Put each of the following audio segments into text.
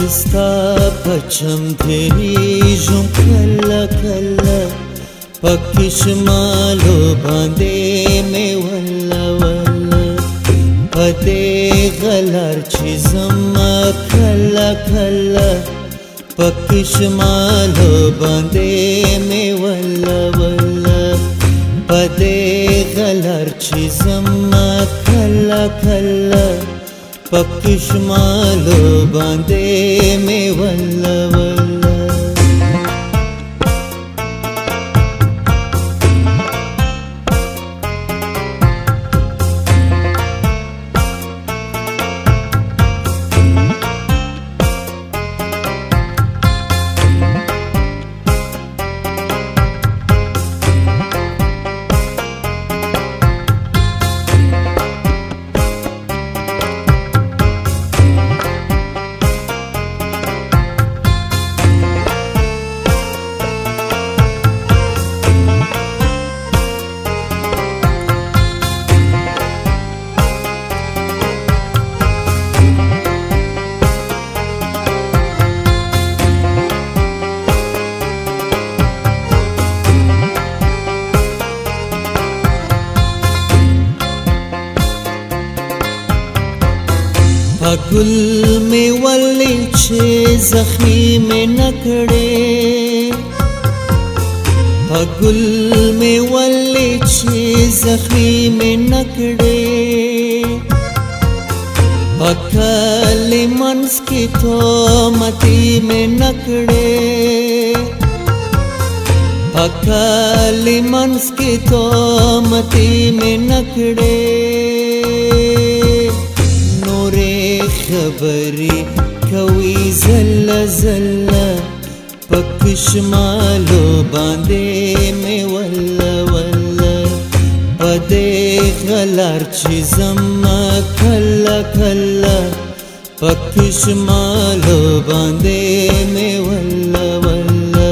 ستا پچم تیریږم کله کله پکې شمالو باندې مې وله وله په دې غلار چې زما کله کله پکې شمالو باندې مې وله وله په دې غلار چې زما کله کله پکې شمالو باندې مې وله وله گل میں ولی چھے زخمی میں نکڑے گل میں ولی چھے زخمی میں نکڑے کلی منس کی تومتی میں نکڑے کلی منس کی تومتی میں نکڑے خبری کوي زله زله پکې شمالو باندې مې وله وله په دې غلار چې زما کله کله پکې شمالو باندې مې وله وله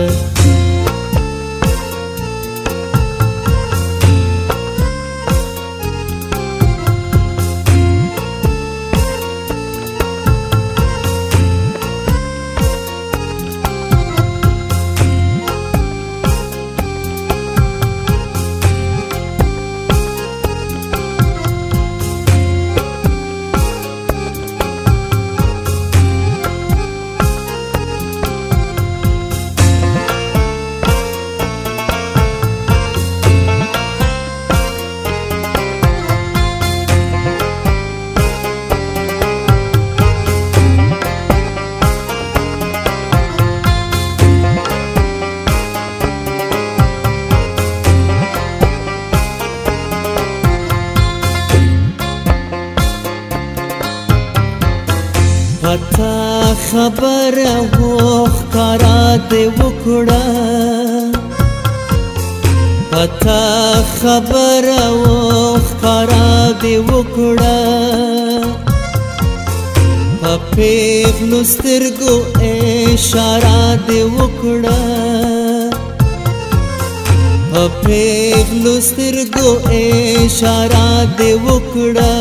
پتا خبر وخکارا دې وکړه پتا خبر وخکارا دې وکړه په پیغلو سترګو اشاره دې وکړه په پیغلو سترګو اشاره دې وکړه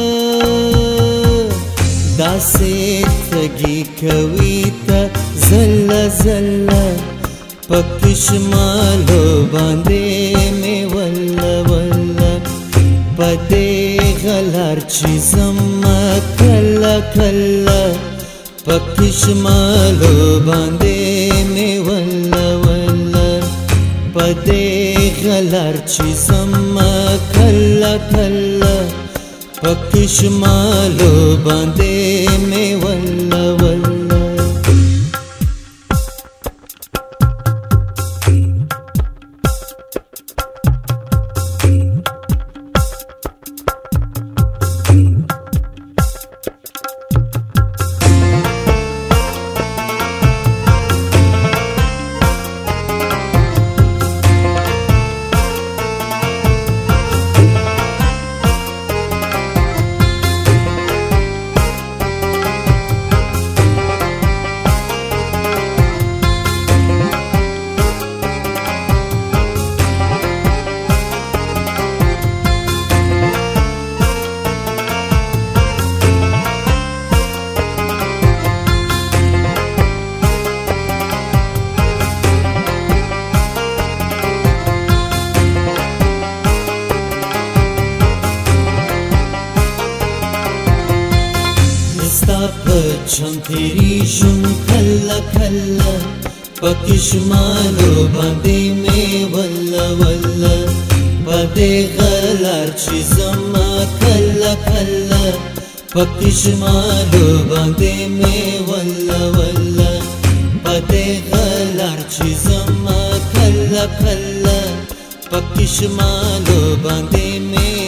داسې تګي کوي ته زله زله پکې شمالو باندې مې وله وله په دې غلار چې زما کله کله پکې شمالو باندې مې وله وله په دې غلار چې زما کله کله پکې شمالو باندې مې وله وله تیری شم کلا کلا پکشمالو باندې می ولا ولا پدې غلار چې زما کلا کلا پکشمالو باندې می ولا ولا پدې غلار چې زما کلا کلا پکشمالو باندې می